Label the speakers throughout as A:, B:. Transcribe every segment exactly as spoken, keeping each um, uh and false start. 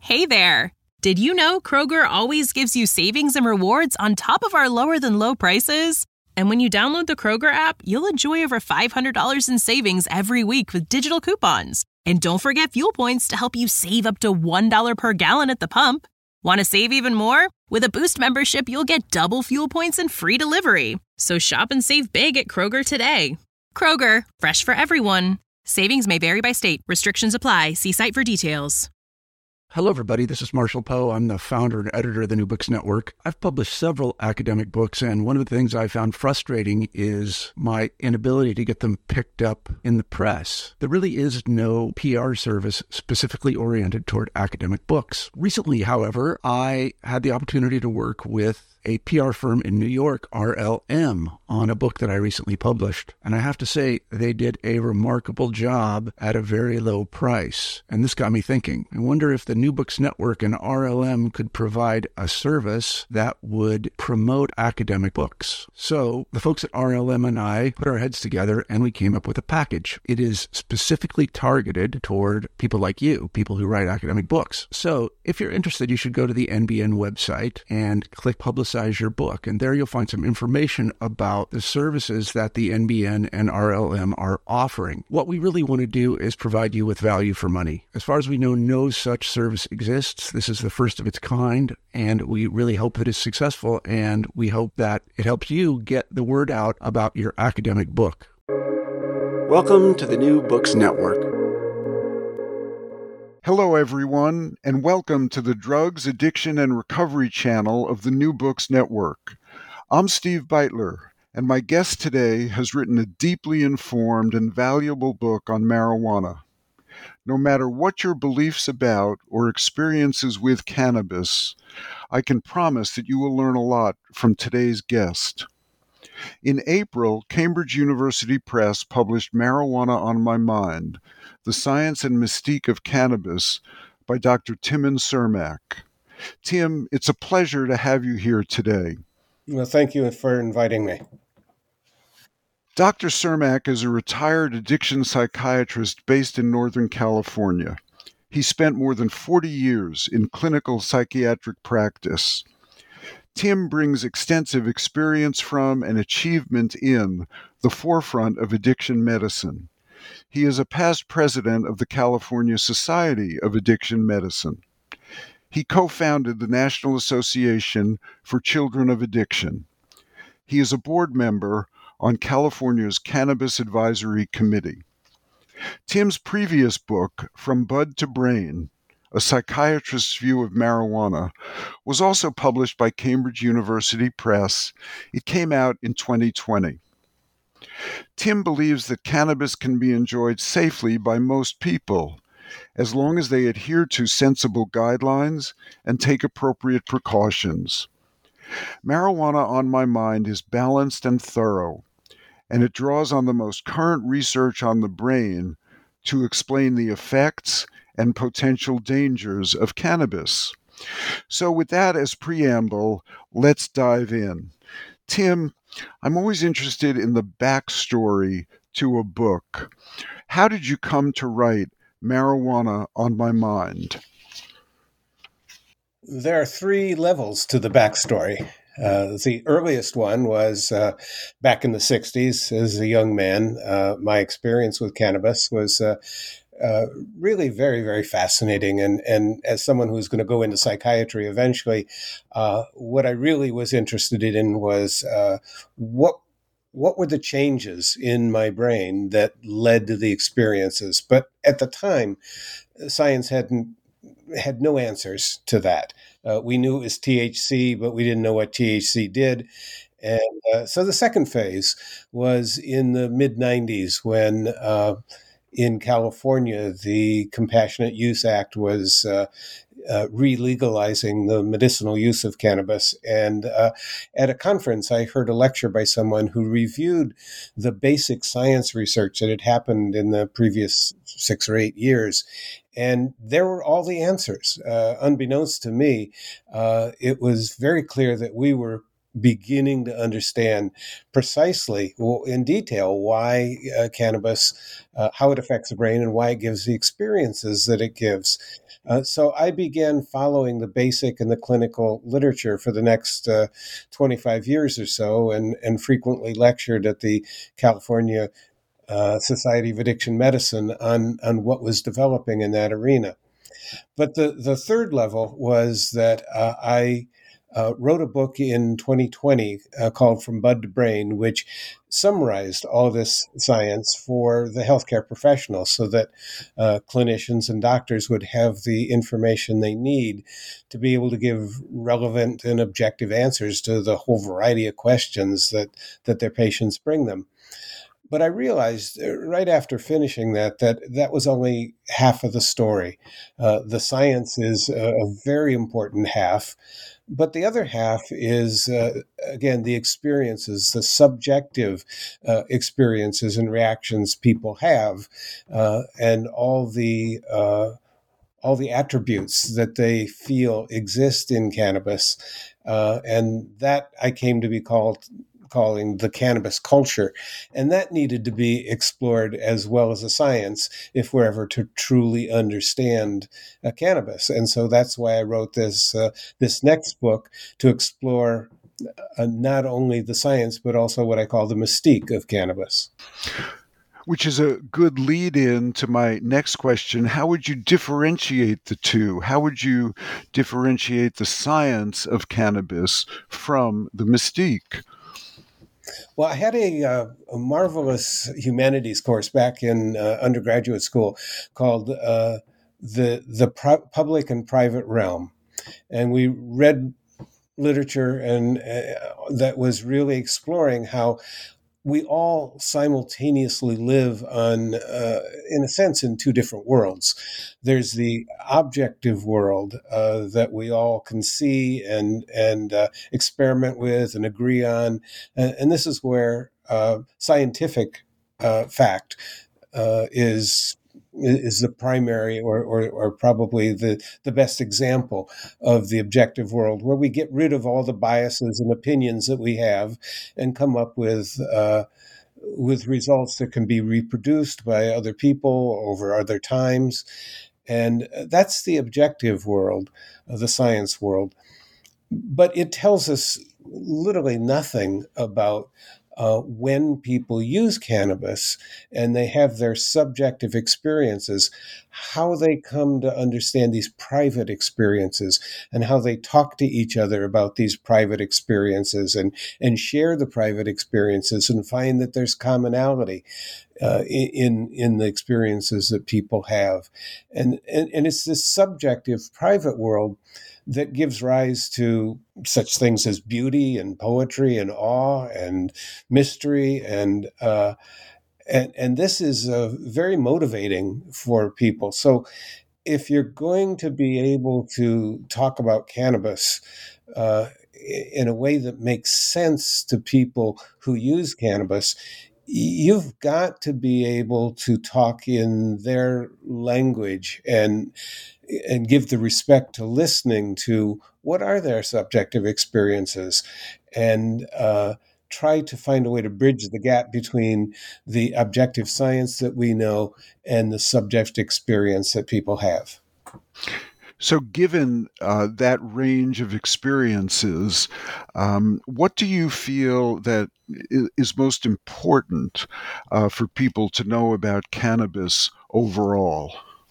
A: Hey there! Did you know Kroger always gives you savings and rewards on top of our lower-than-low prices? And when you download the Kroger app, you'll enjoy over five hundred dollars in savings every week with digital coupons. And don't forget fuel points to help you save up to one dollar per gallon at the pump. Want to save even more? With a Boost membership, you'll get double fuel points and free delivery. So shop and save big at Kroger today. Kroger, fresh for everyone. Savings may vary by state. Restrictions apply. See site for details.
B: Hello, everybody. This is Marshall Poe. I'm the founder and editor of the New Books Network. I've published several academic books, and one of the things I found frustrating is my inability to get them picked up in the press. There really is no P R service specifically oriented toward academic books. Recently, however, I had the opportunity to work with a P R firm in New York, R L M, on a book that I recently published. And I have to say, they did a remarkable job at a very low price. And this got me thinking. I wonder if the New Books Network and R L M could provide a service that would promote academic books. So the folks at R L M and I put our heads together and we came up with a package. It is specifically targeted toward people like you, people who write academic books. So if you're interested, you should go to the N B N website and click Publicize your book. And there you'll find some information about the services that the N B N and R L M are offering. What we really want to do is provide you with value for money. As far as we know, no such service exists. This is the first of its kind, and we really hope that it's successful, and we hope that it helps you get the word out about your academic book. Welcome to the New Books Network.
C: Hello, everyone, and welcome to the Drugs, Addiction, and Recovery channel of the New Books Network. I'm Steve Beitler, and my guest today has written a deeply informed and valuable book on marijuana. No matter what your beliefs about or experiences with cannabis, I can promise that you will learn a lot from today's guest. In April, Cambridge University Press published Marijuana on My Mind, The Science and Mystique of Cannabis by Doctor Timon Cermak. Tim, it's a pleasure to have you here today.
D: Well, thank you for inviting me.
C: Doctor Cermak is a retired addiction psychiatrist based in Northern California. He spent more than forty years in clinical psychiatric practice. Tim brings extensive experience from and achievement in the forefront of addiction medicine. He is a past president of the California Society of Addiction Medicine. He co-founded the National Association for Children of Addiction. He is a board member on California's Cannabis Advisory Committee. Tim's previous book, From Bud to Brain, A Psychiatrist's View of Marijuana, was also published by Cambridge University Press. It came out in twenty twenty. Tim believes that cannabis can be enjoyed safely by most people, as long as they adhere to sensible guidelines and take appropriate precautions. Marijuana on My Mind is balanced and thorough, and it draws on the most current research on the brain to explain the effects and potential dangers of cannabis. So with that as preamble, let's dive in. Tim, I'm always interested in the backstory to a book. How did you come to write Marijuana on My Mind?
D: There are three levels to the backstory. Uh, the earliest one was uh, back in the sixties as a young man. Uh, my experience with cannabis was uh, uh, really very, very fascinating. And, and as someone who's going to go into psychiatry eventually, uh, what I really was interested in was uh, what what were the changes in my brain that led to the experiences. But at the time, science hadn't had no answers to that. Uh, we knew it was T H C, but we didn't know what T H C did. And uh, so the second phase was in the mid nineties when uh, in California, the Compassionate Use Act was uh, uh, re-legalizing the medicinal use of cannabis. And uh, at a conference, I heard a lecture by someone who reviewed the basic science research that had happened in the previous six or eight years. And there were all the answers. Uh, unbeknownst to me, uh, it was very clear that we were beginning to understand precisely, well, in detail, why uh, cannabis, uh, how it affects the brain, and why it gives the experiences that it gives. Uh, so I began following the basic and the clinical literature for the next uh, twenty-five years or so, and, and frequently lectured at the California uh, Society of Addiction Medicine on, on what was developing in that arena. But the, the third level was that uh, I uh, wrote a book in twenty twenty uh, called From Bud to Brain, which summarized all this science for the healthcare professionals so that uh, clinicians and doctors would have the information they need to be able to give relevant and objective answers to the whole variety of questions that, that their patients bring them. But I realized right after finishing that, that that was only half of the story. Uh, the science is a, a very important half, but the other half is, uh, again, the experiences, the subjective uh, experiences and reactions people have, uh, and all the uh, all the attributes that they feel exist in cannabis. Uh, and that I came to be called calling the cannabis culture. And that needed to be explored as well as a science if we're ever to truly understand uh, cannabis. And so that's why I wrote this, uh, this next book to explore uh, not only the science, but also what I call the mystique of cannabis.
C: Which is a good lead in to my next question. How would you differentiate the two? How would you differentiate the science of cannabis from the mystique?
D: Well, I had a, uh, a marvelous humanities course back in uh, undergraduate school called uh, the the Pro- Public and Private Realm, and we read literature and uh, that was really exploring how we all simultaneously live on, uh, in a sense, in two different worlds. There's the objective world uh, that we all can see and and uh, experiment with and agree on, and, and this is where uh, scientific uh, fact uh, is is the primary or, or, or probably the, the best example of the objective world, where we get rid of all the biases and opinions that we have and come up with uh, with results that can be reproduced by other people over other times. And that's the objective world, uh, the science world. But it tells us literally nothing about Uh, when people use cannabis and they have their subjective experiences, how they come to understand these private experiences and how they talk to each other about these private experiences and, and share the private experiences and find that there's commonality uh, in, in the experiences that people have. And, and, and it's this subjective private world that gives rise to such things as beauty and poetry and awe and mystery. And uh, and, and this is uh, very motivating for people. So if you're going to be able to talk about cannabis uh, in a way that makes sense to people who use cannabis, you've got to be able to talk in their language and and give the respect to listening to what are their subjective experiences, and uh, try to find a way to bridge the gap between the objective science that we know and the subjective experience that people have.
C: So given uh, that range of experiences, um, what do you feel that is most important uh, for people to know about cannabis overall?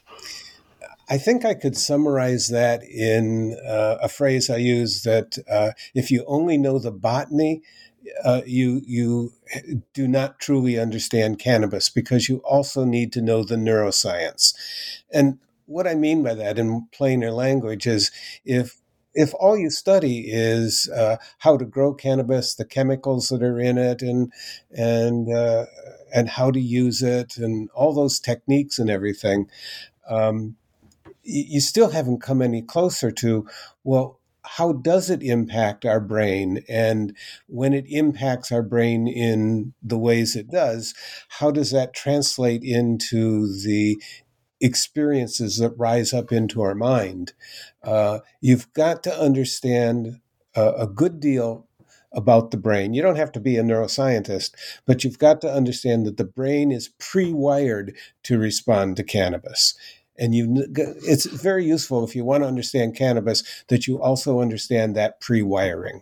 D: I think I could summarize that in uh, a phrase I use that uh, if you only know the botany, uh, you you do not truly understand cannabis, because you also need to know the neuroscience. And what I mean by that in plainer language is if if all you study is uh, how to grow cannabis, the chemicals that are in it, and and uh, and how to use it, and all those techniques and everything, um, you still haven't come any closer to, well, how does it impact our brain? And when it impacts our brain in the ways it does, how does that translate into the experiences that rise up into our mind? Uh, you've got to understand uh, a good deal about the brain. You don't have to be a neuroscientist, but you've got to understand that the brain is pre-wired to respond to cannabis. And you, it's very useful if you want to understand cannabis that you also understand that pre-wiring.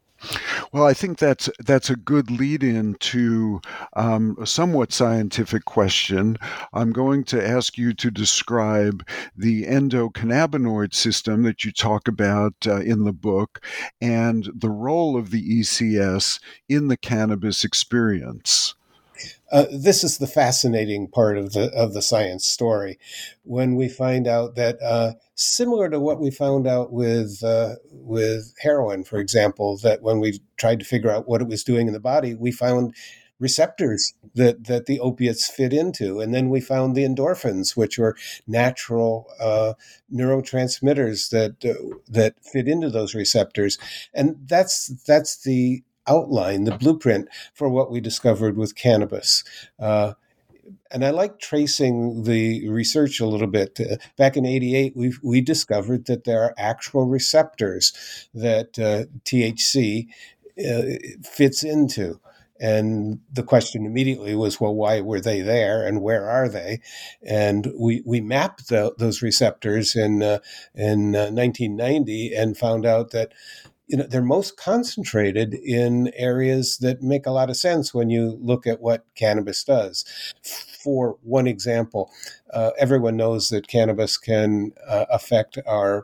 C: Well, I think that's that's a good lead-in to um, a somewhat scientific question. I'm going to ask you to describe the endocannabinoid system that you talk about uh, in the book and the role of the E C S in the cannabis experience.
D: Uh, this is the fascinating part of the of the science story, when we find out that uh, similar to what we found out with uh, with heroin, for example, that when we tried to figure out what it was doing in the body, we found receptors that that the opiates fit into, and then we found the endorphins, which were natural uh, neurotransmitters that uh, that fit into those receptors, and that's that's the outline, the blueprint for what we discovered with cannabis. Uh, and I like tracing the research a little bit. Uh, back in eighty-eight, we we discovered that there are actual receptors that uh, T H C uh, fits into. And the question immediately was, well, why were they there and where are they? And we we mapped the, those receptors in uh, in uh, nineteen ninety and found out that you know, they're most concentrated in areas that make a lot of sense when you look at what cannabis does. For one example, uh, everyone knows that cannabis can uh, affect our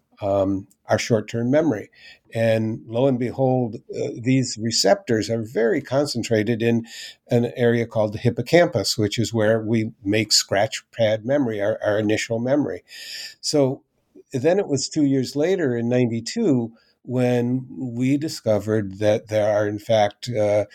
D: um, our short-term memory. And lo and behold, uh, these receptors are very concentrated in an area called the hippocampus, which is where we make scratch pad memory, our, our initial memory. So then it was two years later in ninety-two when we discovered that there are, in fact, uh,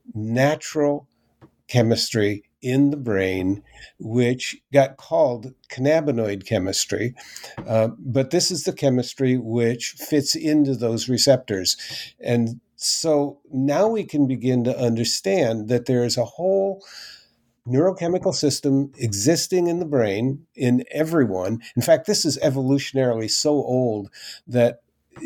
D: natural chemistry in the brain, which got called cannabinoid chemistry. Uh, but this is the chemistry which fits into those receptors. And so now we can begin to understand that there is a whole neurochemical system existing in the brain in everyone. In fact, this is evolutionarily so old that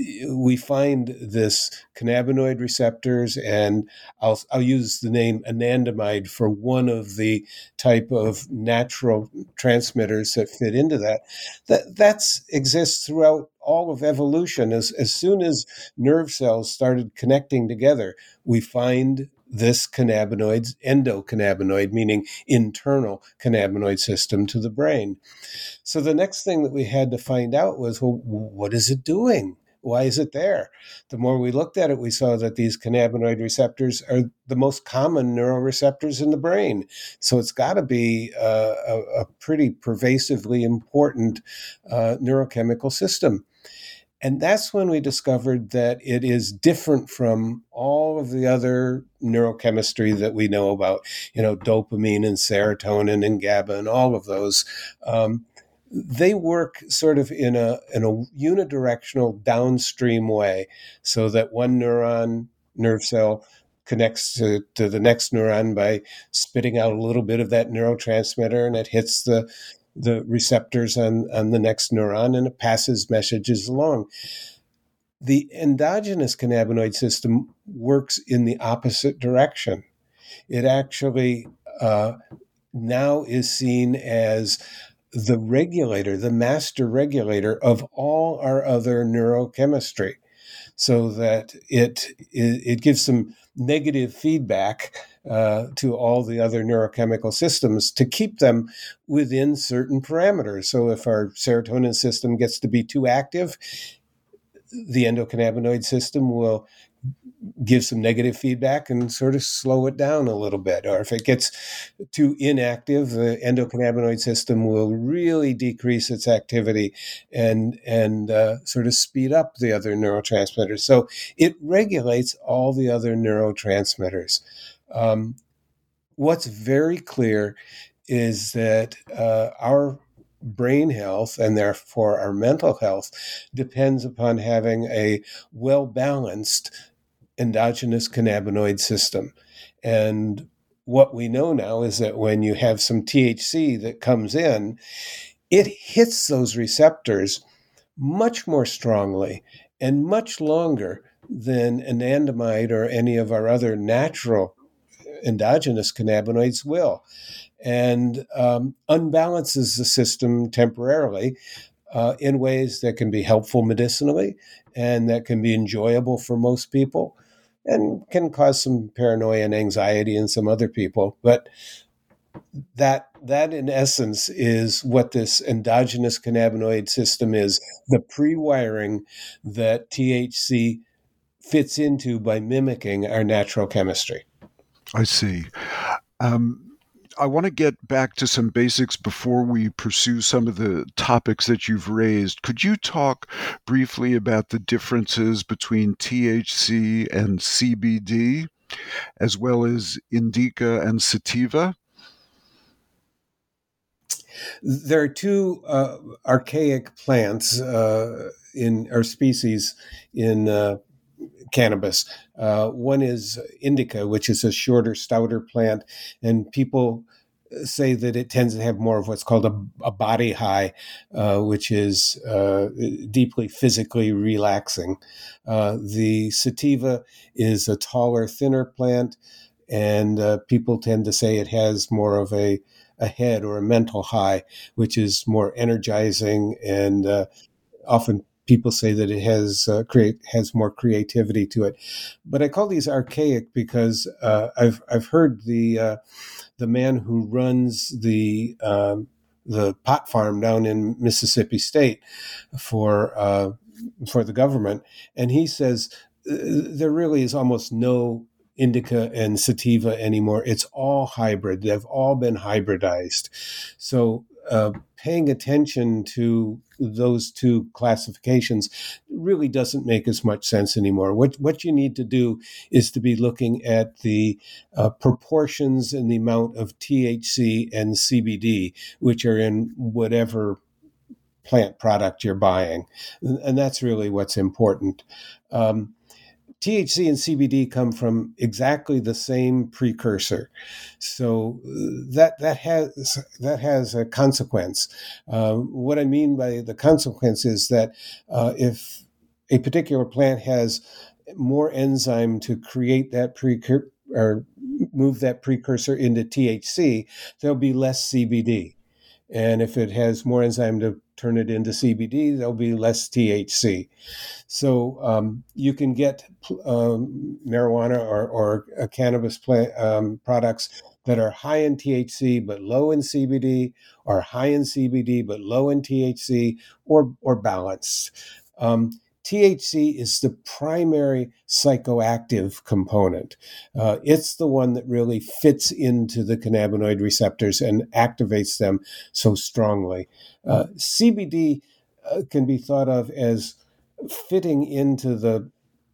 D: we find this cannabinoid receptors, and I'll, I'll use the name anandamide for one of the type of natural transmitters that fit into that. That that's exists throughout all of evolution. As, as soon as nerve cells started connecting together, we find this cannabinoid, endocannabinoid, meaning internal cannabinoid system to the brain. So the next thing that we had to find out was, well, what is it doing? Why is it there? The more we looked at it, we saw that these cannabinoid receptors are the most common neuroreceptors in the brain. So it's got to be uh, a, a pretty pervasively important uh, neurochemical system. And that's when we discovered that it is different from all of the other neurochemistry that we know about, you know, dopamine and serotonin and GABA and all of those. Um, They work sort of in a in a unidirectional downstream way, so that one neuron, nerve cell, connects to, to the next neuron by spitting out a little bit of that neurotransmitter, and it hits the the receptors on, on the next neuron, and it passes messages along. The endogenous cannabinoid system works in the opposite direction. It actually uh, now is seen as the regulator, the master regulator of all our other neurochemistry, so that it it, it gives some negative feedback uh, to all the other neurochemical systems to keep them within certain parameters. So if our serotonin system gets to be too active, the endocannabinoid system will give some negative feedback and sort of slow it down a little bit. Or if it gets too inactive, the endocannabinoid system will really decrease its activity and and uh, sort of speed up the other neurotransmitters. So it regulates all the other neurotransmitters. Um, what's very clear is that uh, our brain health, and therefore our mental health, depends upon having a well-balanced endogenous cannabinoid system. And what we know now is that when you have some T H C that comes in, it hits those receptors much more strongly and much longer than anandamide or any of our other natural endogenous cannabinoids will, and um, unbalances the system temporarily uh, in ways that can be helpful medicinally and that can be enjoyable for most people and can cause some paranoia and anxiety in some other people. But that that in essence is what this endogenous cannabinoid system is, the pre-wiring that T H C fits into by mimicking our natural chemistry.
C: I see. Um, I want to get back to some basics before we pursue some of the topics that you've raised. Could you talk briefly about the differences between T H C and C B D, as well as indica and sativa?
D: There are two uh, archaic plants uh, in or species in uh, cannabis. Uh, one is indica, which is a shorter, stouter plant, and people say that it tends to have more of what's called a, a body high, uh, which is uh, deeply physically relaxing. Uh, the sativa is a taller, thinner plant, and uh, people tend to say it has more of a, a head or a mental high, which is more energizing, and uh, often people say that it has uh, create has more creativity to it. But I call these archaic because uh, I've I've heard the uh, the man who runs the um, the pot farm down in Mississippi State for uh, for the government, and he says uh, there really is almost no indica and sativa anymore. It's all hybrid. They've all been hybridized. So uh, paying attention to those two classifications really doesn't make as much sense anymore. What what you need to do is to be looking at the uh, proportions and the amount of T H C and C B D, which are in whatever plant product you're buying. And that's really what's important. Um, T H C and C B D come from exactly the same precursor, so that that has that has a consequence. Um, what I mean by the consequence is that uh, if a particular plant has more enzyme to create that precursor or move that precursor into T H C, there'll be less C B D, and if it has more enzyme to turn it into C B D, there'll be less T H C. So um, you can get um, marijuana or, or uh, cannabis plant, um, products that are high in T H C but low in C B D, or high in C B D but low in T H C, or or balanced. Um, T H C is the primary psychoactive component. Uh, it's the one that really fits into the cannabinoid receptors and activates them so strongly. Uh, C B D uh, can be thought of as fitting into the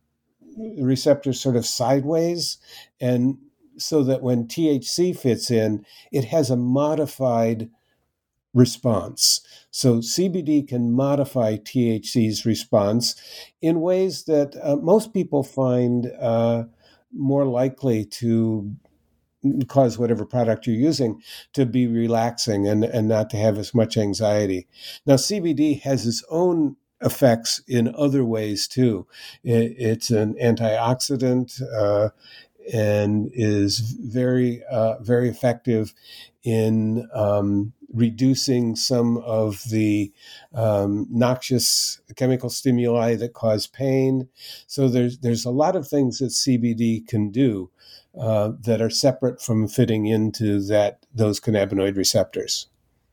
D: receptors sort of sideways, and so that when T H C fits in, it has a modified response. So C B D can modify T H C's response in ways that uh, most people find uh, more likely to cause whatever product you're using to be relaxing and, and not to have as much anxiety. Now, C B D has its own effects in other ways too. It, it's an antioxidant uh, and is very, uh, very effective in um, reducing some of the um, noxious chemical stimuli that cause pain. So there's there's a lot of things that C B D can do uh, that are separate from fitting into that those cannabinoid receptors.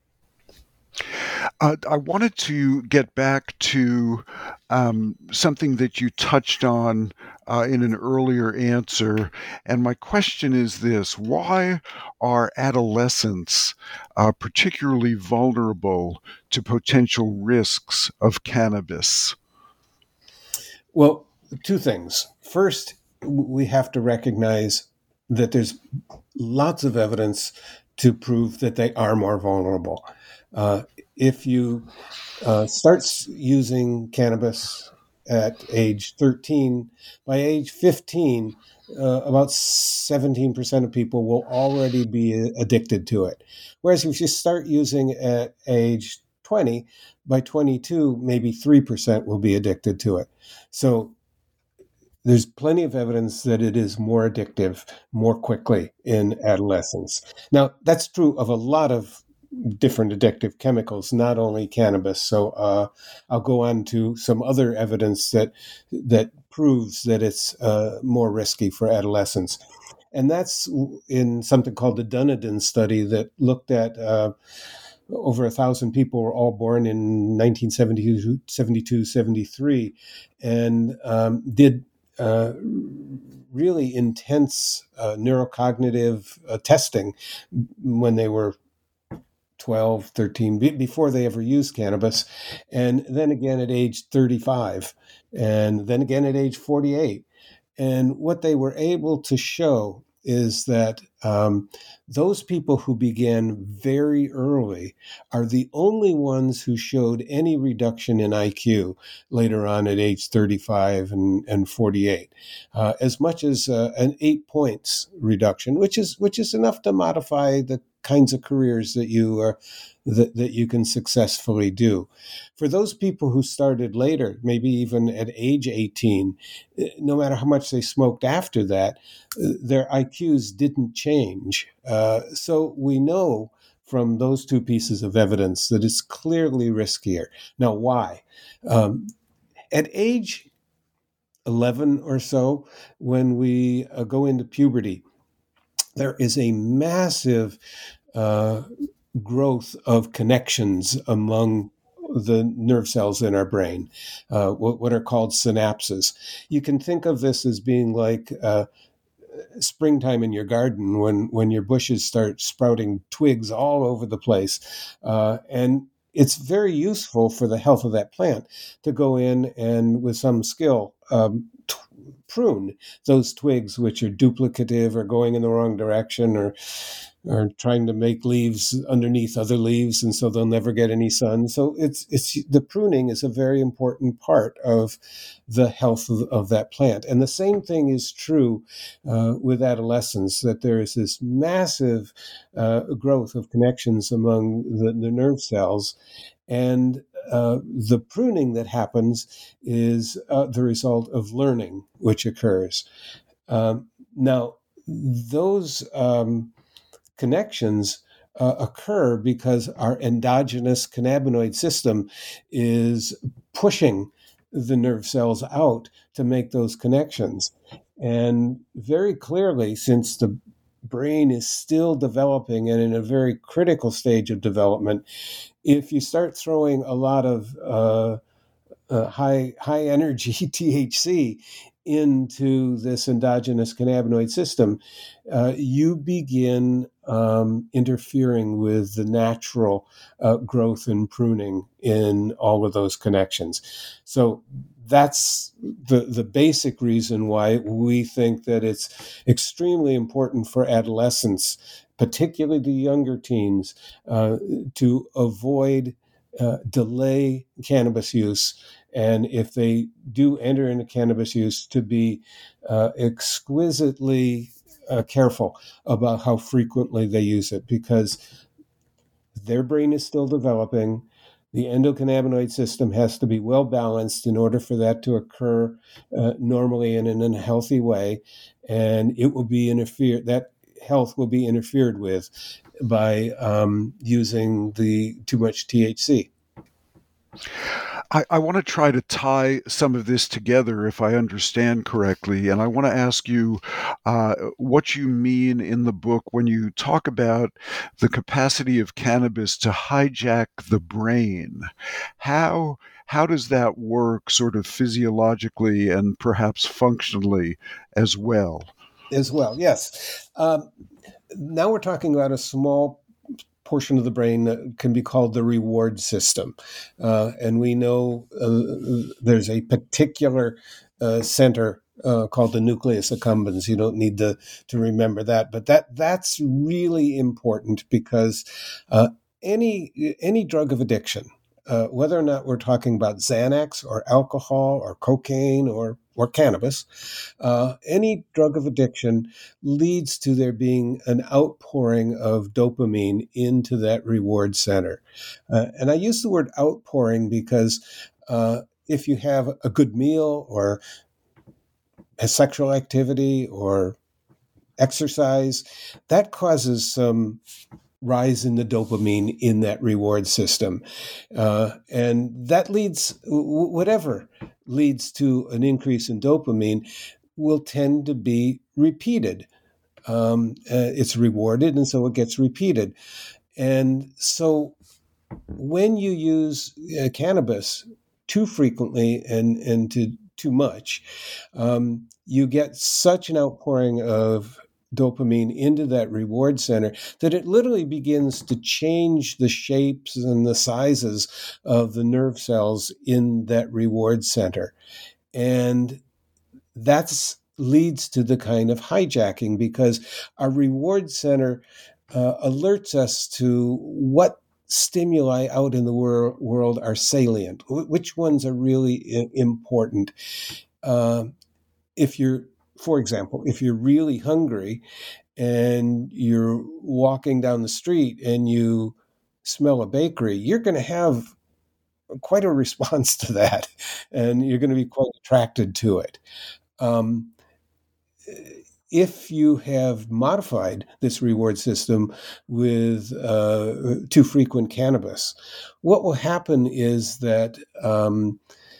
C: Uh, I wanted to get back to um, something that you touched on uh, in an earlier answer. And my question is this: why are adolescents uh, particularly vulnerable to potential risks of cannabis?
D: Well, two things. First, we have to recognize that there's lots of evidence to prove that they are more vulnerable. Uh, if you uh, start using cannabis at age thirteen, by age fifteen, uh, about seventeen percent of people will already be addicted to it. Whereas if you start using at age twenty, by twenty-two, maybe three percent will be addicted to it. So there's plenty of evidence that it is more addictive more quickly in adolescence. Now, that's true of a lot of different addictive chemicals, not only cannabis. So uh, I'll go on to some other evidence that that proves that it's uh, more risky for adolescents. And that's in something called the Dunedin study that looked at uh, over a thousand people were all born in nineteen seventy-two, seventy-three, and um, did uh, really intense uh, neurocognitive uh, testing when they were twelve, thirteen, b- before they ever used cannabis, and then again at age thirty-five, and then again at age forty-eight. And what they were able to show is that um, those people who began very early are the only ones who showed any reduction in I Q later on at age thirty-five and, and forty-eight, uh, as much as uh, an eight points reduction, which is which is enough to modify the kinds of careers that you are that, that you can successfully do. For those people who started later, maybe even at age eighteen, no matter how much they smoked after that, their I Qs didn't change. Uh, so we know from those two pieces of evidence that it's clearly riskier. Now, why? Um, at age eleven or so, when we uh, go into puberty, there is a massive uh, growth of connections among the nerve cells in our brain, uh, what, what are called synapses. You can think of this as being like uh, springtime in your garden when, when your bushes start sprouting twigs all over the place. Uh, and it's very useful for the health of that plant to go in and with some skill um, t- prune those twigs which are duplicative or going in the wrong direction or or trying to make leaves underneath other leaves, and so they'll never get any sun. So it's it's the pruning is a very important part of the health of, of that plant. And the same thing is true uh, with adolescents, that there is this massive uh, growth of connections among the, the nerve cells. And uh, the pruning that happens is uh, the result of learning, which occurs. Um, now, those um, connections uh, occur because our endogenous cannabinoid system is pushing the nerve cells out to make those connections. And very clearly, since the brain is still developing and in a very critical stage of development, if you start throwing a lot of uh, uh, high high energy T H C into this endogenous cannabinoid system, uh, you begin um, interfering with the natural uh, growth and pruning in all of those connections. So that's the, the basic reason why we think that it's extremely important for adolescents, particularly the younger teens, uh, to avoid, uh, delay cannabis use. And if they do enter into cannabis use, to be uh, exquisitely uh, careful about how frequently they use it, because their brain is still developing. The endocannabinoid system has to be well balanced in order for that to occur uh, normally and in a healthy way. And it will be interfered, that health will be interfered with by um, using the too much T H C.
C: I, I want to try to tie some of this together, if I understand correctly, and I want to ask you uh, what you mean in the book when you talk about the capacity of cannabis to hijack the brain. How how does that work, sort of physiologically and perhaps functionally as well?
D: As well, yes. Um, now we're talking about a small portion of the brain that can be called the reward system. Uh, and we know uh, there's a particular uh, center uh, called the nucleus accumbens. You don't need to, to remember that, but that that's really important because uh, any any drug of addiction, uh, whether or not we're talking about Xanax or alcohol or cocaine or or cannabis, uh, any drug of addiction leads to there being an outpouring of dopamine into that reward center. Uh, and I use the word outpouring because uh, if you have a good meal or a sexual activity or exercise, that causes some rise in the dopamine in that reward system. Uh, and that leads, whatever leads to an increase in dopamine will tend to be repeated. Um, uh, it's rewarded, and so it gets repeated. And so when you use uh, cannabis too frequently and, and to, too much, um, you get such an outpouring of dopamine into that reward center that it literally begins to change the shapes and the sizes of the nerve cells in that reward center. And that's leads to the kind of hijacking, because our reward center uh, alerts us to what stimuli out in the wor- world are salient, which ones are really I- important. Uh, if you're For example, if you're really hungry and you're walking down the street and you smell a bakery, you're going to have quite a response to that, and you're going to be quite attracted to it. Um, if you have modified this reward system with uh, too frequent cannabis, what will happen is that um,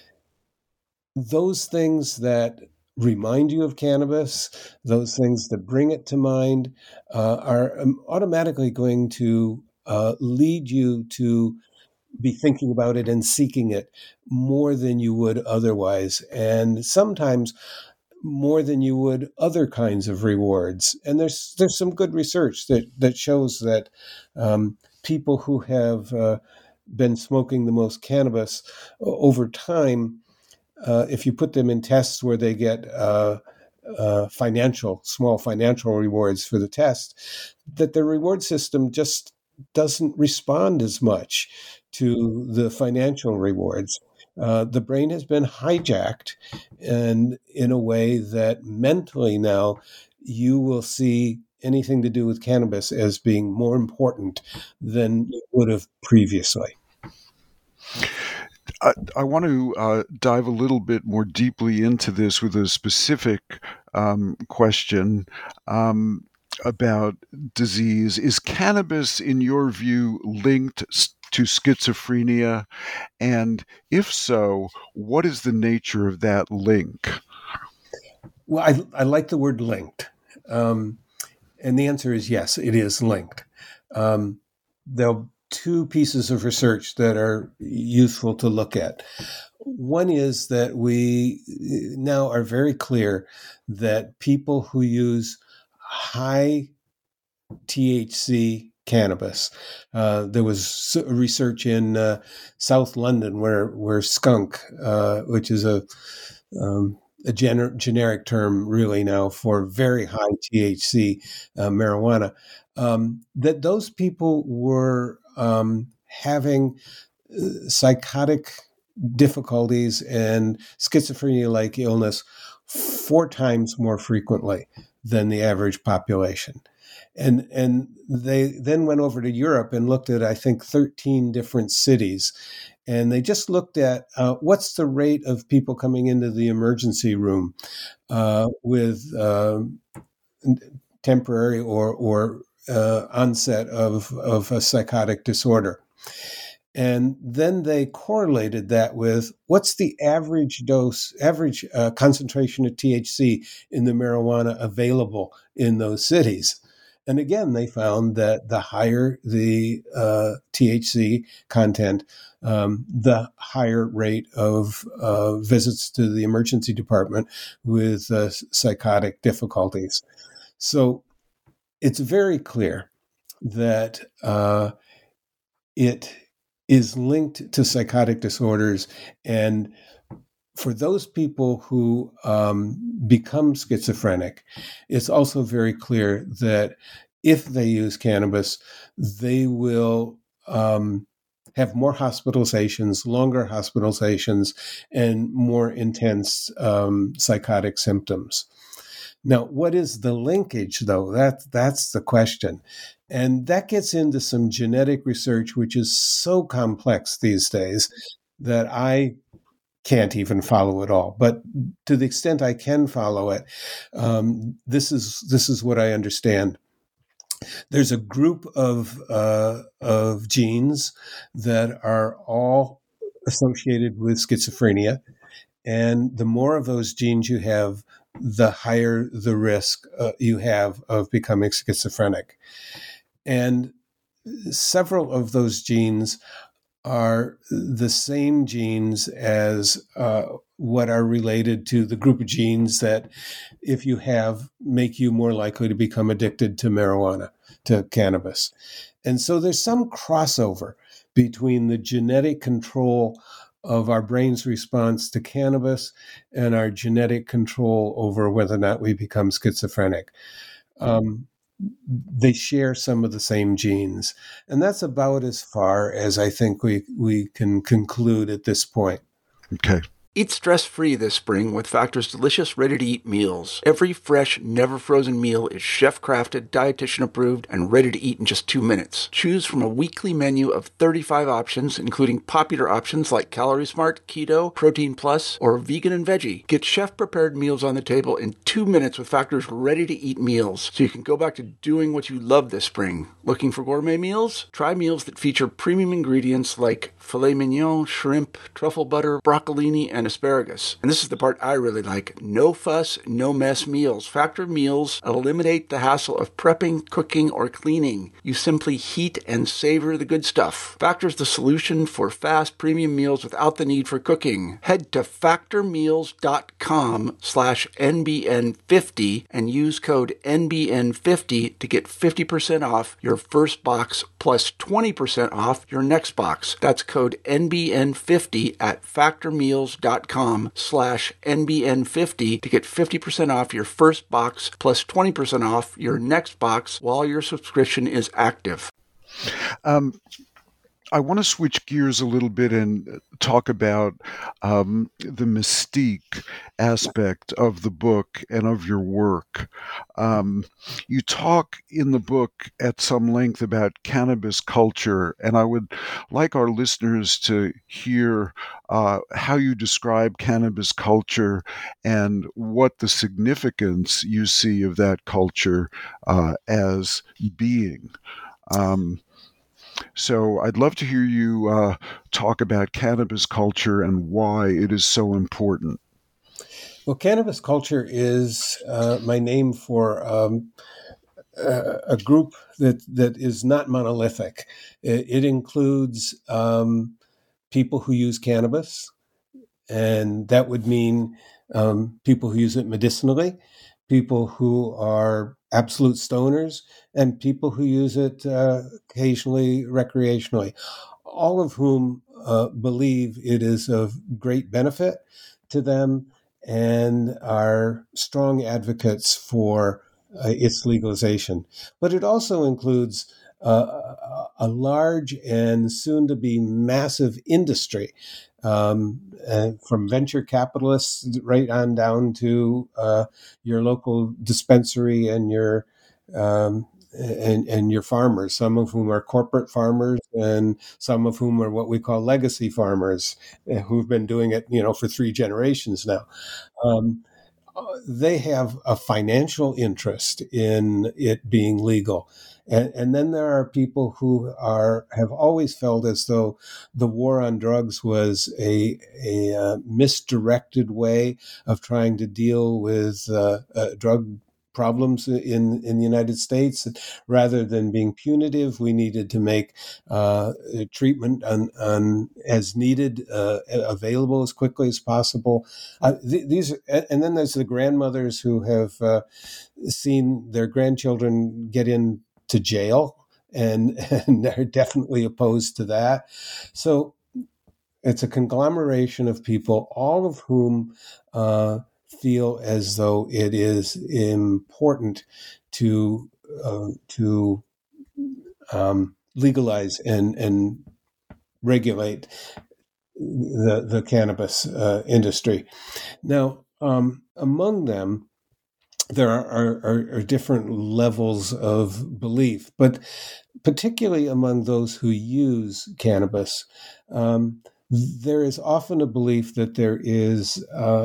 D: those things that remind you of cannabis, those things that bring it to mind, uh, are um, automatically going to uh, lead you to be thinking about it and seeking it more than you would otherwise, and sometimes more than you would other kinds of rewards. And there's there's some good research that that shows that um, people who have uh, been smoking the most cannabis over time, Uh, if you put them in tests where they get uh, uh, financial, small financial rewards for the test, that the reward system just doesn't respond as much to the financial rewards. Uh, the brain has been hijacked, and in a way that mentally now you will see anything to do with cannabis as being more important than it would have previously.
C: I, I want to uh, dive a little bit more deeply into this with a specific um, question um, about disease. Is cannabis, in your view, linked to schizophrenia? And if so, what is the nature of that link?
D: Well, I, I like the word linked. Um, and the answer is yes, it is linked. Um, there'll two pieces of research that are useful to look at. One is that we now are very clear that people who use high T H C cannabis, uh, there was research in uh, South London where where skunk, uh, which is a um, a gener- generic term really now for very high T H C uh, marijuana, um, that those people were um, having uh, psychotic difficulties and schizophrenia-like illness four times more frequently than the average population. And and they then went over to Europe and looked at, I think, thirteen different cities. And they just looked at uh, what's the rate of people coming into the emergency room uh, with uh, temporary or, or uh, onset of, of a psychotic disorder. And then they correlated that with what's the average dose, average uh, concentration of T H C in the marijuana available in those cities. And again, they found that the higher the uh, T H C content, um, the higher rate of uh, visits to the emergency department with uh, psychotic difficulties. So it's very clear that uh, it is linked to psychotic disorders. And for those people who um, become schizophrenic, it's also very clear that if they use cannabis, they will um, have more hospitalizations, longer hospitalizations, and more intense um, psychotic symptoms. Now, what is the linkage, though? That, that's the question. And that gets into some genetic research, which is so complex these days that I can't even follow it all. But to the extent I can follow it, um, this is this is what I understand. There's a group of uh, of genes that are all associated with schizophrenia, and the more of those genes you have, the higher the risk uh, you have of becoming schizophrenic. And several of those genes are the same genes as uh, what are related to the group of genes that, if you have, make you more likely to become addicted to marijuana, to cannabis. And so there's some crossover between the genetic control of our brain's response to cannabis and our genetic control over whether or not we become schizophrenic. Um, they share some of the same genes. And that's about as far as I think we, we can conclude at this point.
C: Okay.
B: Eat stress-free this spring with Factor's delicious, ready-to-eat meals. Every fresh, never-frozen meal is chef-crafted, dietitian-approved, and ready to eat in just two minutes. Choose from a weekly menu of thirty-five options, including popular options like Calorie Smart, Keto, Protein Plus, or Vegan and Veggie. Get chef-prepared meals on the table in two minutes with Factor's ready-to-eat meals, so you can go back to doing what you love this spring. Looking for gourmet meals? Try meals that feature premium ingredients like filet mignon, shrimp, truffle butter, broccolini, and asparagus. And this is the part I really like. No fuss, no mess meals. Factor meals eliminate the hassle of prepping, cooking, or cleaning. You simply heat and savor the good stuff. Factor's the solution for fast premium meals without the need for cooking. Head to factormeals.com slash NBN50 and use code N B N fifty to get fifty percent off your first box plus twenty percent off your next box. That's code N B N fifty at factormeals.com slash N B N fifty to get fifty percent off your first box plus twenty percent off your next box while your subscription is active.
C: Um, I want to switch gears a little bit and talk about um, the mystique aspect of the book and of your work. Um, you talk in the book at some length about cannabis culture, and I would like our listeners to hear uh, how you describe cannabis culture and what the significance you see of that culture uh, as being. Um, So I'd love to hear you uh, talk about cannabis culture and why it is so important.
D: Well, cannabis culture is uh, my name for um, a, a group that, that is not monolithic. It, it includes um, people who use cannabis, and that would mean um, people who use it medicinally, people who are absolute stoners, and people who use it uh, occasionally recreationally, all of whom uh, believe it is of great benefit to them and are strong advocates for uh, its legalization. But it also includes uh, a large and soon-to-be massive industry, um, uh, from venture capitalists right on down to uh, your local dispensary and your um, and, and your farmers, some of whom are corporate farmers and some of whom are what we call legacy farmers, who've been doing it, you know, for three generations now. Um, they have a financial interest in it being legal. And, and then there are people who are have always felt as though the war on drugs was a, a uh, misdirected way of trying to deal with uh, uh, drug problems in, in the United States. Rather than being punitive, we needed to make uh, treatment on, on as needed, uh, available as quickly as possible. Uh, th- these, and then there's the grandmothers who have uh, seen their grandchildren get into jail, and, and they're definitely opposed to that. So it's a conglomeration of people, all of whom uh, feel as though it is important to uh, to um, legalize and and regulate the the cannabis uh, industry. Now, um, among them, there are, are, are different levels of belief, but particularly among those who use cannabis, um, there is often a belief that there is uh,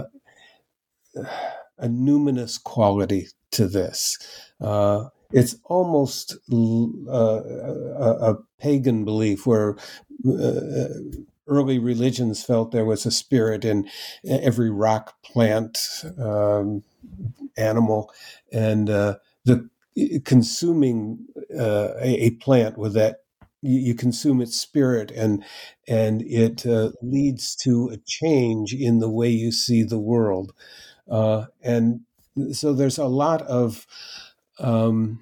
D: a numinous quality to this. Uh, it's almost uh, a, a pagan belief where uh, early religions felt there was a spirit in every rock, plant, um, animal, and uh, the consuming uh, a, a plant with that, you, you consume its spirit, and and it uh, leads to a change in the way you see the world. Uh, and so there's a lot of um,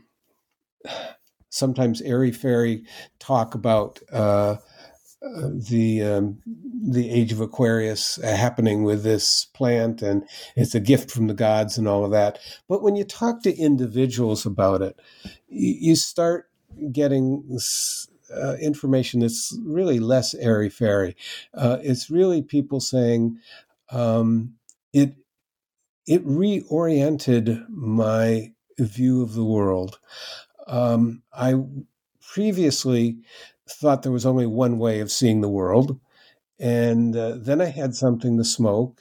D: sometimes airy-fairy talk about uh, uh, the um, the age of Aquarius uh, happening with this plant, and it's a gift from the gods and all of that. But when you talk to individuals about it, you, you start getting uh, information that's really less airy-fairy. Uh, it's really people saying um, it. It reoriented my view of the world. Um, I previously thought there was only one way of seeing the world. And uh, then I had something to smoke.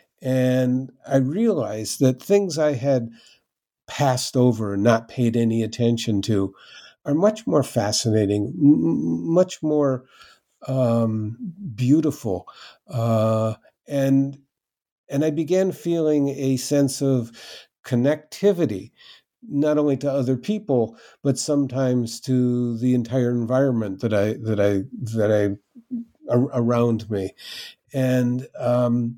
D: And I realized that things I had passed over and not paid any attention to are much more fascinating, m- much more um, beautiful. Uh, and And I began feeling a sense of connectivity, not only to other people, but sometimes to the entire environment that I that I that I around me, and um,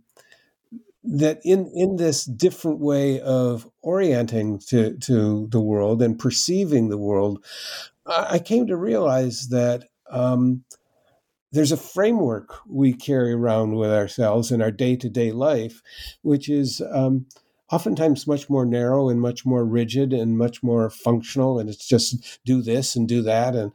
D: that in in this different way of orienting to to the world and perceiving the world, I came to realize that. Um, There's a framework we carry around with ourselves in our day-to-day life, which is um, oftentimes much more narrow and much more rigid and much more functional. And it's just do this and do that. And,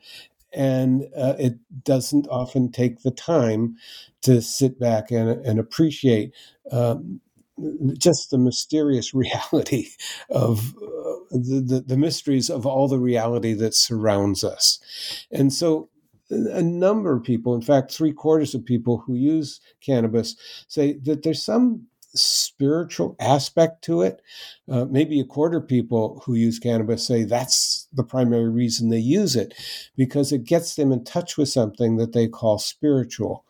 D: and uh, it doesn't often take the time to sit back and, and appreciate um, just the mysterious reality of uh, the, the, the mysteries of all the reality that surrounds us. And so a number of people, in fact, three quarters of people who use cannabis say that there's some spiritual aspect to it. Uh, maybe a quarter of people who use cannabis say that's the primary reason they use it, because it gets them in touch with something that they call spiritual.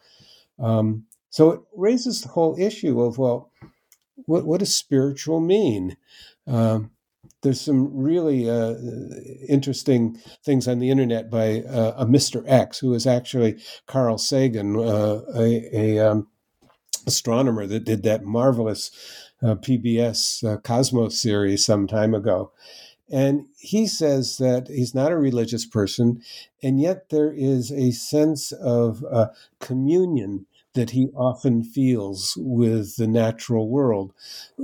D: Um, so it raises the whole issue of, well, what, what does spiritual mean? Um, There's some really uh, interesting things on the internet by uh, a Mister X, who is actually Carl Sagan, uh, a, a um, astronomer that did that marvelous uh, P B S uh, Cosmos series some time ago. And he says that he's not a religious person, and yet there is a sense of uh, communion that he often feels with the natural world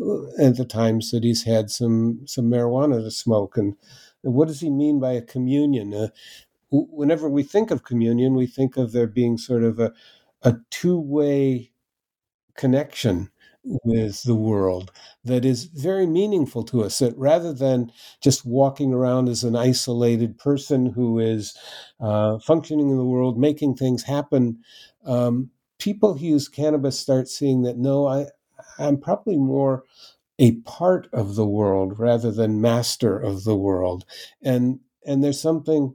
D: at the times that he's had some, some marijuana to smoke. And what does he mean by a communion? Uh, whenever we think of communion, we think of there being sort of a, a two-way connection with the world that is very meaningful to us, that rather than just walking around as an isolated person who is uh, functioning in the world, making things happen, um, people who use cannabis start seeing that, no, I, I'm probably more a part of the world rather than master of the world. And, and there's something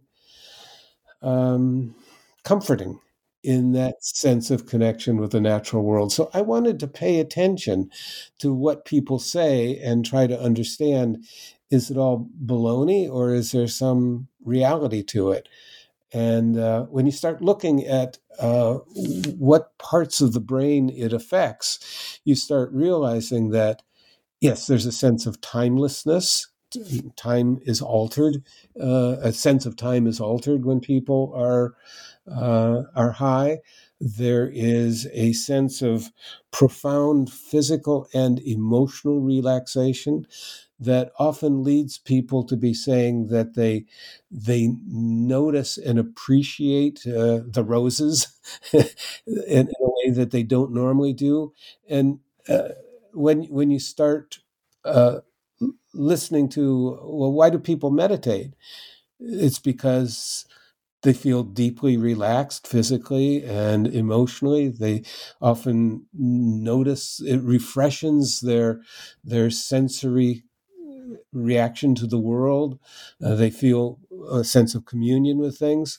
D: um, comforting in that sense of connection with the natural world. So I wanted to pay attention to what people say and try to understand, is it all baloney or is there some reality to it? And uh, when you start looking at uh, what parts of the brain it affects, you start realizing that, yes, there's a sense of timelessness. Time is altered. Uh, a sense of time is altered when people are uh, are high. There is a sense of profound physical and emotional relaxation. that often leads people to be saying that they they notice and appreciate uh, the roses in, in a way that they don't normally do. And uh, when when you start uh, listening to, well, why do people meditate? It's because they feel deeply relaxed physically and emotionally. They often notice it refreshes their their sensory reaction to the world. Uh, they feel a sense of communion with things.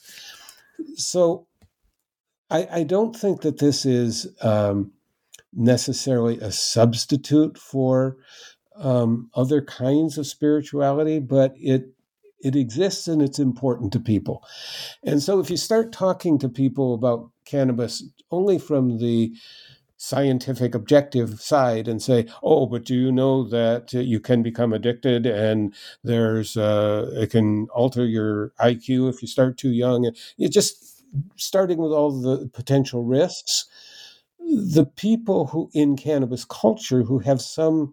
D: So I, I don't think that this is um, necessarily a substitute for um, other kinds of spirituality, but it it exists and it's important to people. And so if you start talking to people about cannabis only from the scientific objective side and say, oh, but do you know that you can become addicted and there's uh, it can alter your I Q if you start too young, you're just starting with all the potential risks. The people who in cannabis culture who have some,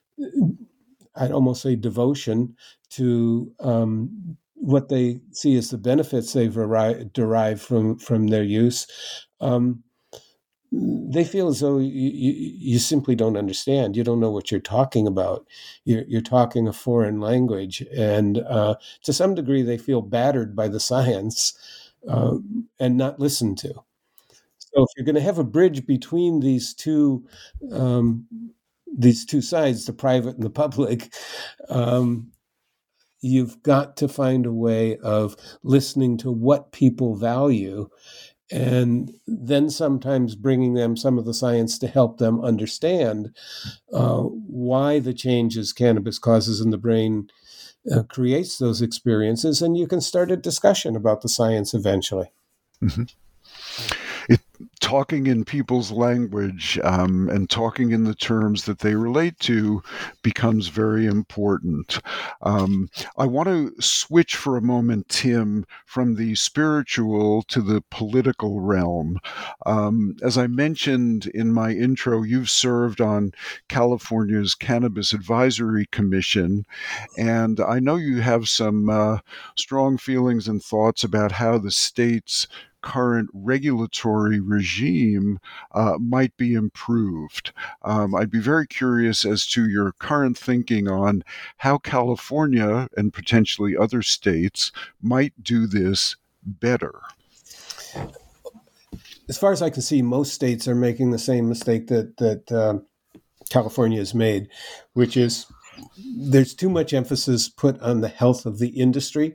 D: I'd almost say, devotion to um, what they see as the benefits they've arri- derived from from their use, um, they feel as though you, you, you simply don't understand. You don't know what you're talking about. You're, you're talking a foreign language, and uh, to some degree, they feel battered by the science uh, and not listened to. So, if you're going to have a bridge between these two. Um, these two sides, the private and the public, um, you've got to find a way of listening to what people value and then sometimes bringing them some of the science to help them understand uh, why the changes cannabis causes in the brain uh, creates those experiences. And you can start a discussion about the science eventually.
C: Mm-hmm. It, talking in people's language um, and talking in the terms that they relate to becomes very important. Um, I want to switch for a moment, Tim, from the spiritual to the political realm. Um, as I mentioned in my intro, you've served on California's Cannabis Advisory Commission, and I know you have some uh, strong feelings and thoughts about how the state's current regulatory regime uh, might be improved. Um, I'd be very curious as to your current thinking on how California and potentially other states might do this better.
D: As far as I can see, most states are making the same mistake that that uh, California has made, which is there's too much emphasis put on the health of the industry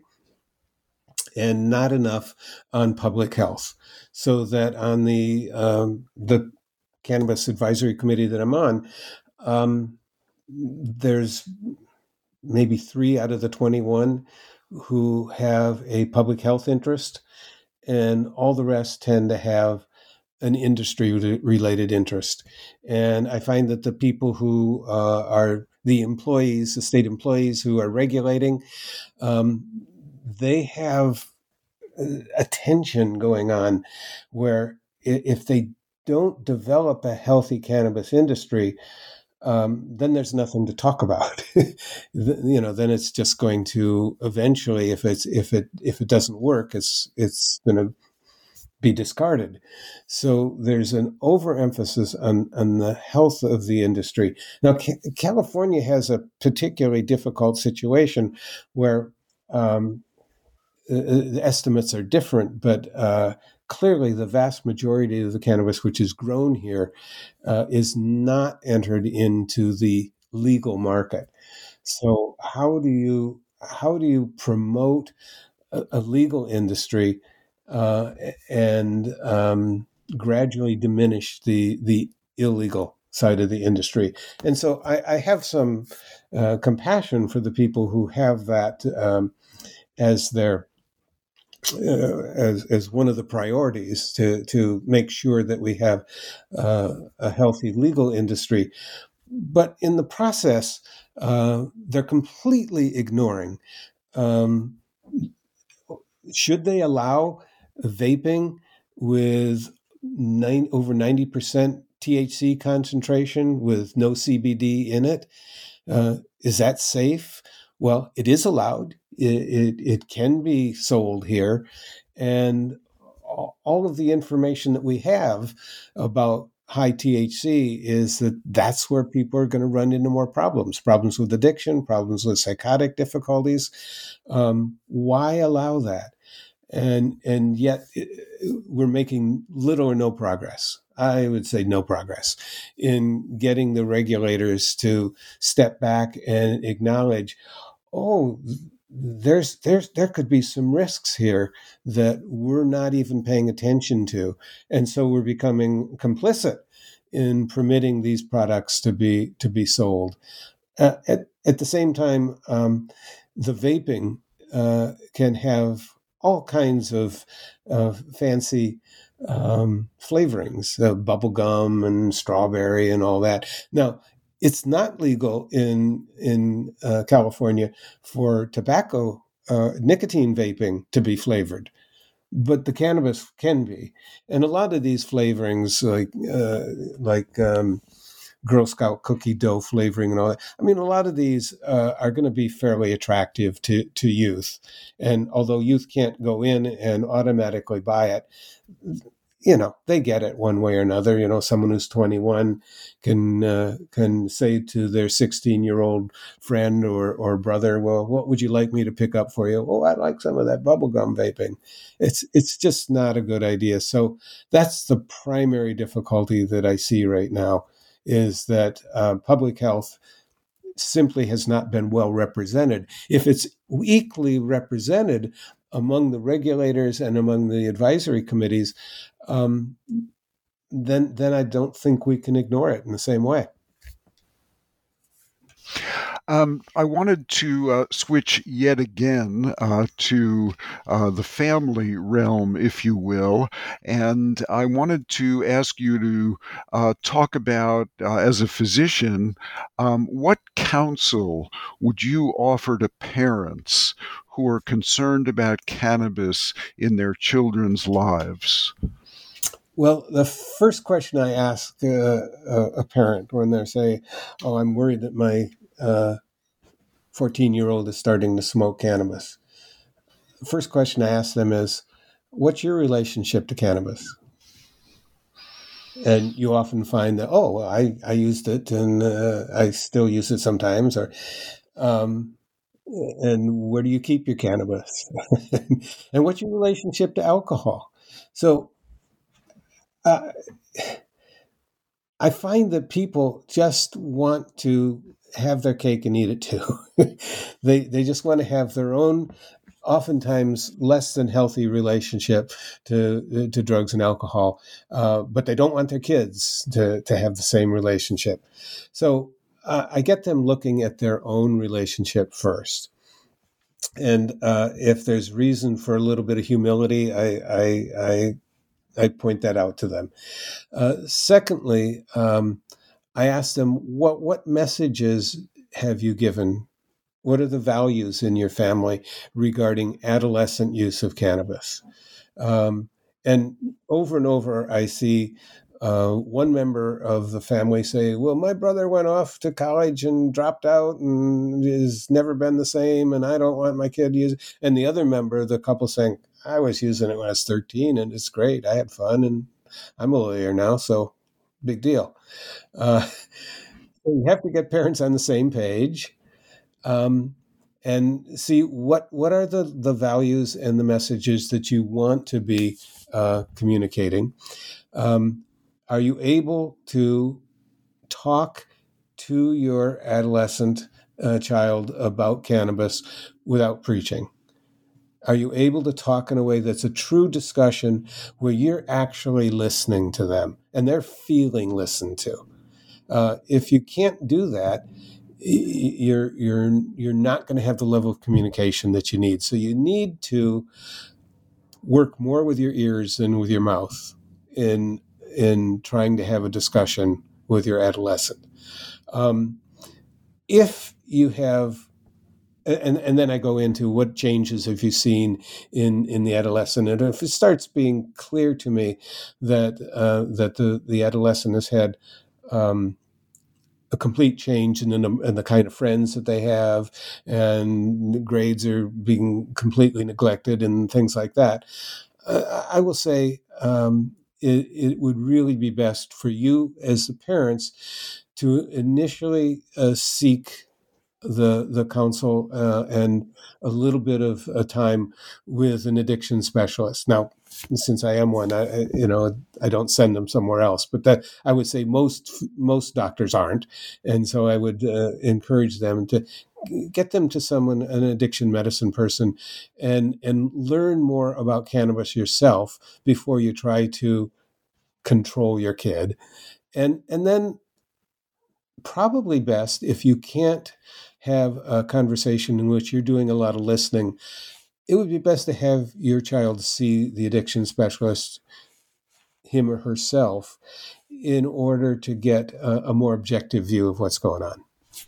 D: and not enough on public health. So that on the um, the Cannabis Advisory Committee that I'm on, um, there's maybe three out of the twenty-one who have a public health interest, and all the rest tend to have an industry-related interest. And I find that the people who uh, are the employees, the state employees who are regulating, um, they have a tension going on where if they don't develop a healthy cannabis industry, um, then there's nothing to talk about. You know, then it's just going to eventually, if it's if it if it doesn't work, it's it's going to be discarded. So there's an overemphasis on on the health of the industry. Now, ca- California has a particularly difficult situation where um, Uh, the estimates are different, but uh, clearly the vast majority of the cannabis which is grown here uh, is not entered into the legal market. So how do you how do you promote a, a legal industry uh, and um, gradually diminish the the illegal side of the industry? And so I, I have some uh, compassion for the people who have that um, as their Uh, as as one of the priorities to to make sure that we have uh, a healthy legal industry, but in the process, uh, they're completely ignoring. Um, should they allow vaping with nine, over ninety percent T H C concentration with no C B D in it? Uh, is that safe? Well, it is allowed. It, it, it can be sold here. And all of the information that we have about high T H C is that that's where people are going to run into more problems, problems with addiction, problems with psychotic difficulties. Um, why allow that? And and yet we're making little or no progress. I would say no progress in getting the regulators to step back and acknowledge, oh, there's there's there could be some risks here that we're not even paying attention to, and so we're becoming complicit in permitting these products to be to be sold. Uh, at at the same time, um, the vaping uh, can have all kinds of uh, fancy um, flavorings, uh, bubble gum and strawberry and all that. Now, it's not legal in in uh, California for tobacco, uh, nicotine vaping to be flavored, but the cannabis can be. And a lot of these flavorings, like uh, like um, Girl Scout cookie dough flavoring and all that, I mean, a lot of these uh, are going to be fairly attractive to to youth. And although youth can't go in and automatically buy it, you know, they get it one way or another. You know, someone who's twenty-one can uh, can say to their sixteen-year-old friend or, or brother, well, what would you like me to pick up for you? Oh, I'd like some of that bubblegum vaping. It's it's just not a good idea. So that's the primary difficulty that I see right now, is that uh, public health simply has not been well represented. If it's equally represented among the regulators and among the advisory committees, um, then then I don't think we can ignore it in the same way.
C: Um, I wanted to uh, switch yet again uh, to uh, the family realm, if you will, and I wanted to ask you to uh, talk about, uh, as a physician, um, what counsel would you offer to parents who are concerned about cannabis in their children's lives?
D: Well, the first question I ask uh, a parent when they're saying, oh, I'm worried that my uh, fourteen-year-old is starting to smoke cannabis. The first question I ask them is, what's your relationship to cannabis? And you often find that, oh, well, I, I used it and uh, I still use it sometimes. Or, um, and where do you keep your cannabis? And what's your relationship to alcohol? So uh, I find that people just want to have their cake and eat it too. they they just want to have their own, oftentimes less than healthy relationship to to drugs and alcohol, uh, but they don't want their kids to to have the same relationship. So uh, I get them looking at their own relationship first. And uh, if there's reason for a little bit of humility, I I I, I point that out to them. Uh, secondly, um, I ask them, what what messages have you given? What are the values in your family regarding adolescent use of cannabis? Um, and over and over, I see uh, one member of the family say, well, my brother went off to college and dropped out and has never been the same, and I don't want my kid to use it. And the other member of the couple saying, I was using it when I was thirteen, and it's great. I had fun, and I'm a lawyer now, so big deal. Uh, so you have to get parents on the same page. Um, and see what what are the, the values and the messages that you want to be uh, communicating. Um, are you able to talk to your adolescent uh, child about cannabis without preaching? Are you able to talk in a way that's a true discussion where you're actually listening to them and they're feeling listened to? Uh, if you can't do that, you're you're you're not going to have the level of communication that you need. So you need to work more with your ears than with your mouth in in trying to have a discussion with your adolescent. Um, if you have, and and then I go into what changes have you seen in, in the adolescent, and if it starts being clear to me that uh, that the the adolescent has had um, a complete change in the, in the kind of friends that they have, and the grades are being completely neglected and things like that. Uh, I will say um, it, it would really be best for you as the parents to initially uh, seek the the counsel uh, and a little bit of a time with an addiction specialist. Now, since I am one, I, you know, I don't send them somewhere else. But that I would say most most doctors aren't, and so I would uh, encourage them to get them to someone, an addiction medicine person, and and learn more about cannabis yourself before you try to control your kid, and and then probably best if you can't have a conversation in which you're doing a lot of listening, it would be best to have your child see the addiction specialist, him or herself, in order to get a, a more objective view of what's going on.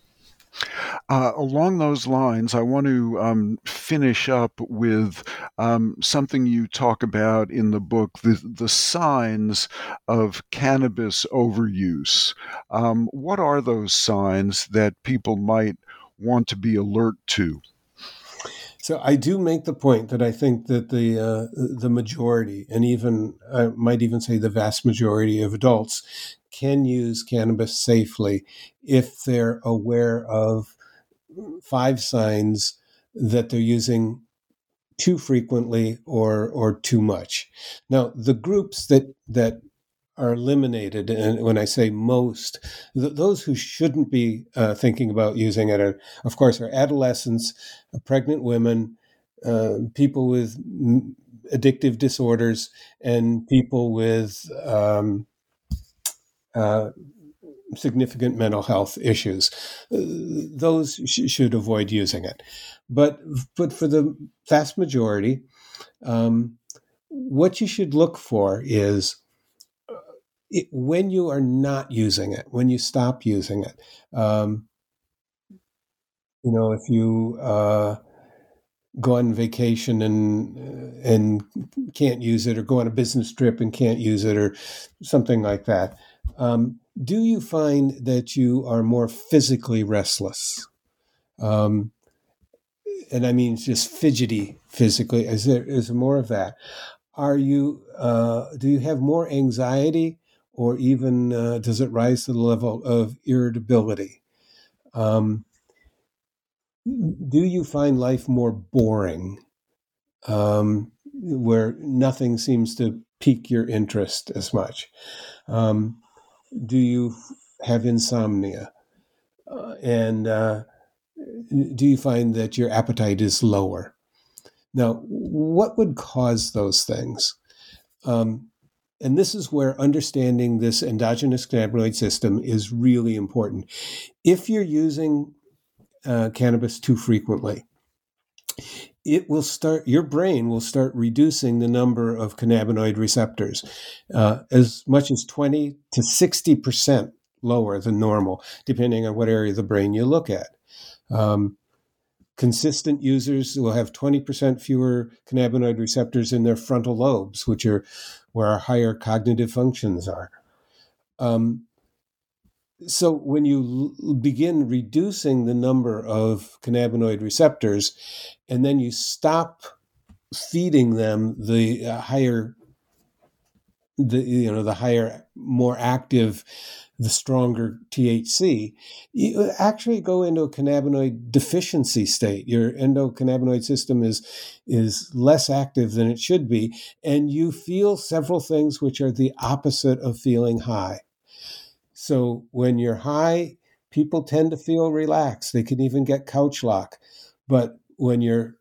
C: Uh, along those lines, I want to um, finish up with um, something you talk about in the book, the, the signs of cannabis overuse. Um, what are those signs that people might want to be alert to?
D: So I do make the point that I think that the uh, the majority, and even I might even say the vast majority of adults, can use cannabis safely if they're aware of five signs that they're using too frequently or or too much. Now, the groups that that are eliminated, and when I say most, th- those who shouldn't be uh, thinking about using it are, of course, are adolescents, uh, pregnant women, uh, people with m- addictive disorders, and people with um, uh, significant mental health issues. Uh, those sh- should avoid using it. But but for the vast majority, um, what you should look for is it, when you are not using it, when you stop using it. Um, you know, if you uh, go on vacation and and can't use it, or go on a business trip and can't use it, or something like that. Um, do you find that you are more physically restless? Um, and I mean just fidgety physically. Is there is there more of that? Are you? Uh, do you have more anxiety, or even uh, does it rise to the level of irritability? Um, do you find life more boring, um, where nothing seems to pique your interest as much? Um, do you have insomnia? Uh, and uh, do you find that your appetite is lower? Now, what would cause those things? Um, and this is where understanding this endogenous cannabinoid system is really important. If you're using uh, cannabis too frequently, it will start, your brain will start reducing the number of cannabinoid receptors uh, as much as twenty to sixty percent lower than normal, depending on what area of the brain you look at. Um, consistent users will have twenty percent fewer cannabinoid receptors in their frontal lobes, which are where our higher cognitive functions are. Um, so when you l- begin reducing the number of cannabinoid receptors, and then you stop feeding them the uh, higher, the you know the higher, more active, the stronger T H C, you actually go into a cannabinoid deficiency state. Your endocannabinoid system is is less active than it should be, and you feel several things which are the opposite of feeling high. So when you're high, people tend to feel relaxed. They can even get couch lock. But when you're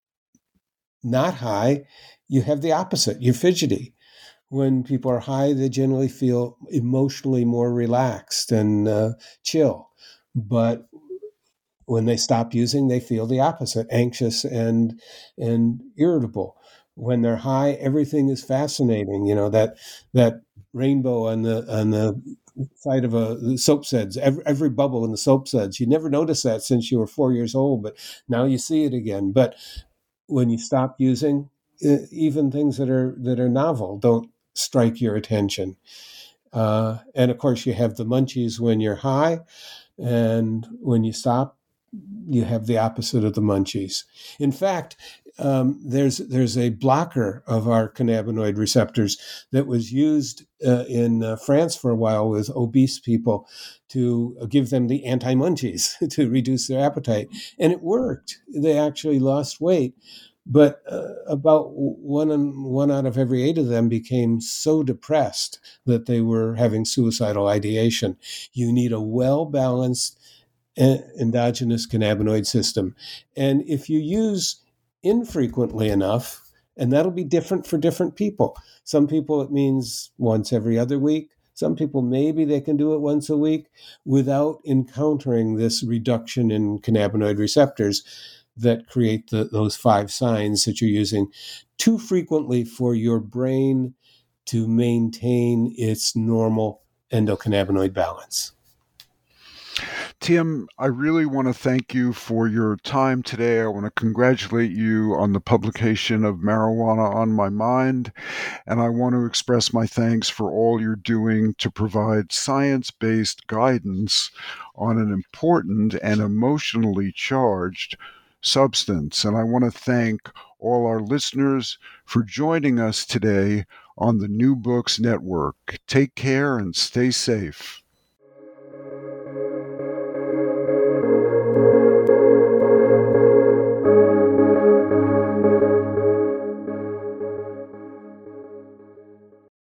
D: not high, you have the opposite. You're fidgety. When people are high, they generally feel emotionally more relaxed and uh, chill. But when they stop using, they feel the opposite, anxious and and irritable. When they're high, everything is fascinating. You know, that that rainbow on the on the side of a soap suds, every, every bubble in the soap suds. You never noticed that since you were four years old, but now you see it again. But when you stop using, even things that are that are novel don't strike your attention. Uh, and of course, you have the munchies when you're high, and when you stop, you have the opposite of the munchies. In fact, um, there's there's a blocker of our cannabinoid receptors that was used uh, in uh, France for a while with obese people to give them the anti-munchies to reduce their appetite, and it worked. They actually lost weight. But uh, about one one out of every eight of them became so depressed that they were having suicidal ideation. You need a well-balanced endogenous cannabinoid system. And if you use infrequently enough, and that'll be different for different people. Some people it means once every other week. Some people maybe they can do it once a week without encountering this reduction in cannabinoid receptors that create the, those five signs that you're using too frequently for your brain to maintain its normal endocannabinoid balance.
C: Tim, I really want to thank you for your time today. I want to congratulate you on the publication of Marijuana on My Mind, and I want to express my thanks for all you're doing to provide science-based guidance on an important and emotionally charged substance. And I want to thank all our listeners for joining us today on the New Books Network. Take care and stay safe.